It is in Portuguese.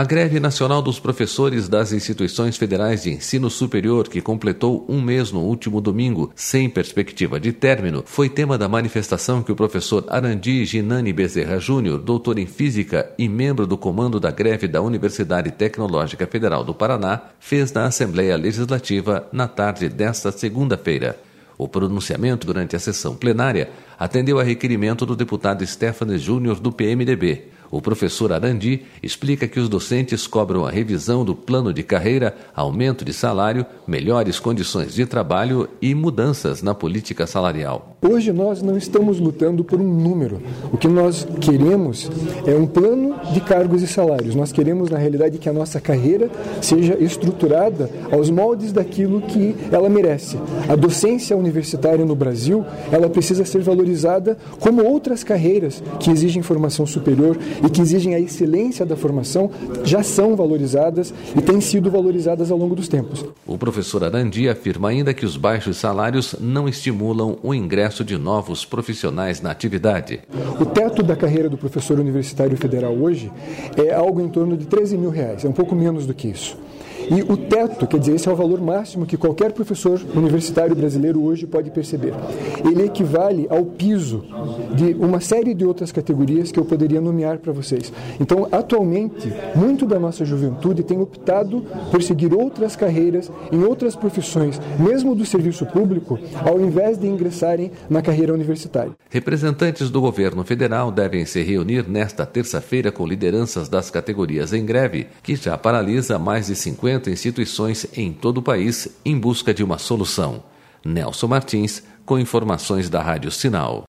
A greve nacional dos professores das instituições federais de ensino superior, que completou um mês no último domingo, sem perspectiva de término, foi tema da manifestação que o professor Arandi Ginani Bezerra Júnior, doutor em Física e membro do comando da greve da Universidade Tecnológica Federal do Paraná, fez na Assembleia Legislativa na tarde desta segunda-feira. O pronunciamento durante a sessão plenária atendeu a requerimento do deputado Stefanes Júnior do PMDB. O professor Arandi explica que os docentes cobram a revisão do plano de carreira, aumento de salário, melhores condições de trabalho e mudanças na política salarial. Hoje nós não estamos lutando por um número. O que nós queremos é um plano de cargos e salários. Nós queremos, na realidade, que a nossa carreira seja estruturada aos moldes daquilo que ela merece. A docência universitária no Brasil, ela precisa ser valorizada como outras carreiras que exigem formação superior e que exigem a excelência da formação, já são valorizadas e têm sido valorizadas ao longo dos tempos. O professor Arandi afirma ainda que os baixos salários não estimulam o ingresso de novos profissionais na atividade. O teto da carreira do professor universitário federal hoje é algo em torno de R$13 mil, é um pouco menos do que isso. E o teto, quer dizer, esse é o valor máximo que qualquer professor universitário brasileiro hoje pode perceber. Ele equivale ao piso de uma série de outras categorias que eu poderia nomear para vocês. Então, atualmente, muito da nossa juventude tem optado por seguir outras carreiras em outras profissões, mesmo do serviço público, ao invés de ingressarem na carreira universitária. Representantes do governo federal devem se reunir nesta terça-feira com lideranças das categorias em greve, que já paralisa mais de 50 instituições em todo o país em busca de uma solução. Nelson Martins, com informações da Rádio Sinal.